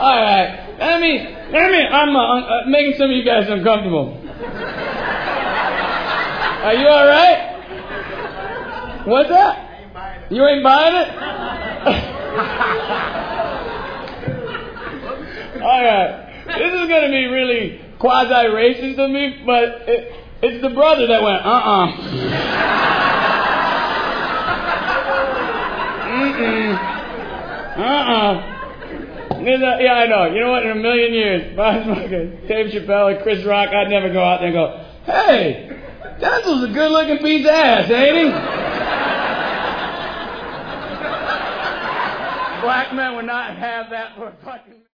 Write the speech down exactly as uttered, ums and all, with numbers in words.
All right. Let me, let me, I'm uh, uh, making some of you guys uncomfortable. Are you all right? What's that? You ain't buying it? All right. This is going to be really quasi-racist of me, but it, it's the brother that went, uh-uh. Mm-mm. Uh-uh. Yeah, I know. You know what? In a million years, if I was like Dave Chappelle and Chris Rock, I'd never go out there and go, hey, Denzel's a good-looking piece of ass, ain't he? Black men would not have that for a fucking...